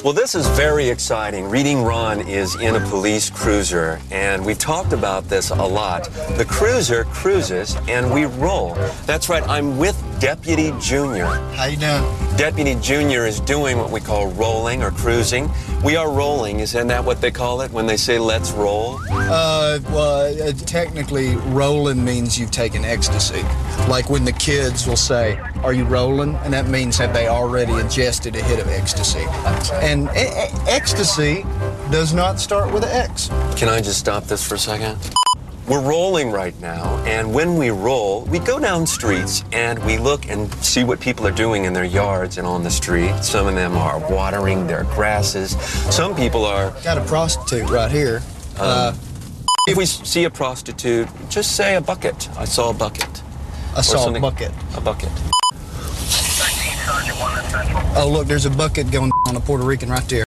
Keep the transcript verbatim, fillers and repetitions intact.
Well, this is very exciting. Reading Ron is in a police cruiser, and we've talked about this a lot. The cruiser cruises, and we roll. That's right, I'm with Deputy Junior. How you doing? Deputy Junior is doing what we call rolling or cruising. We are rolling, isn't that what they call it when they say let's roll? Uh, well, uh, technically, rolling means you've taken ecstasy. Like when the kids will say, "Are you rolling?" And that means have they already ingested a hit of ecstasy. And e e ecstasy does not start with an X. Can I just stop this for a second? We're rolling right now, and when we roll, we go down streets and we look and see what people are doing in their yards and on the street. Some of them are watering their grasses. Some people are... Got a prostitute right here. Um, uh, if we see a prostitute, just say a bucket. I saw a bucket. I saw a bucket. A bucket. Oh, look, there's a bucket going on a Puerto Rican right there.